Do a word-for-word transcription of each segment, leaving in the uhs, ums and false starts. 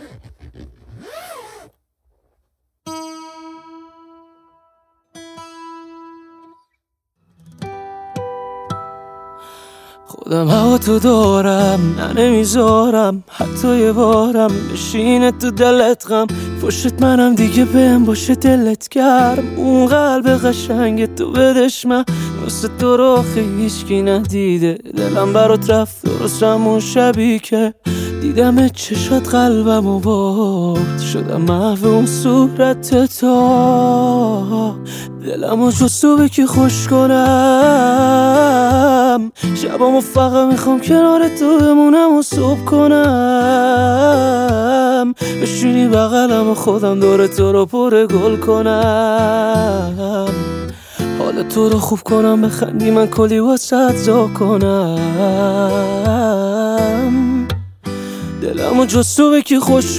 خودم هوا تو دارم، نه نمیذارم حتی یه بارم بشینه تو دلت غم. پشت منم دیگه بهم باشه دلت گرم. اون قلب قشنگ تو بدش من، واسه تو رو آخه هیچکی ندیده. دلم برات رفت درست همون شبی که دیدم چشات قلبمو برد. شدم محو اون صورت تو، دلمو جز تو به کی خوش کنم. شبامو فقط میخوام کنار تو بمونم و صبح کنم. بشینی بغلم و خودم دور تو رو پر گل کنم. حال تو رو خوب کنم، بخندی من کلی واسه زا کنم. دلمو جز تو به کی خوش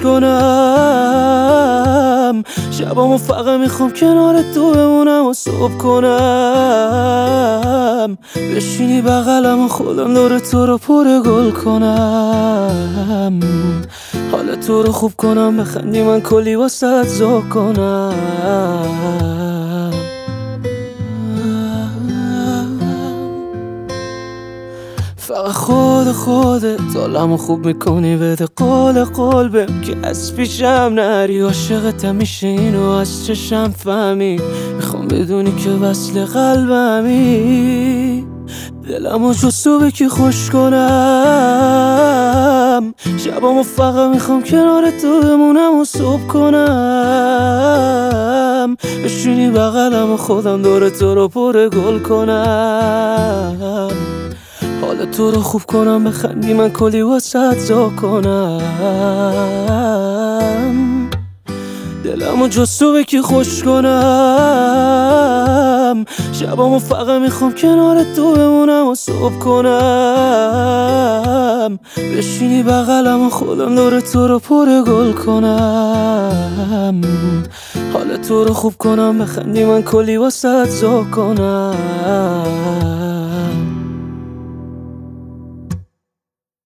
کنم. شبامو فقط میخوام کنار تو بمونم و صبح کنم. بشینی بغلم و خودم دور تو رو پر گل کنم. حال تو رو خوب کنم، بخندی من کلی واسه زا کنم. فقط خود خودت حالمو خوب میکنی، بده قول قلبم که از پیشم نری. عاشقتم میشه اینو از چشم فهمی، میخوام بدونی که وصل قلبمی. دلمو جز تو به کی خوش کنم. شبامو فقط میخوام کنار تو بمونم و صبح کنم. بشینی بغلم و خودم دور تو رو پر گل کنم. حال تو رو خوب کنم، بخندی من کلی واسه زا کنم. دلمو جز تو به کی خوش کنم. شبامو فقط میخوام کنار تو بمونم و صبح کنم. بشینی بغلم و خودم دور تو رو پر گل کنم. حال تو رو خوب کنم، بخندی من کلی واسه زا کنم.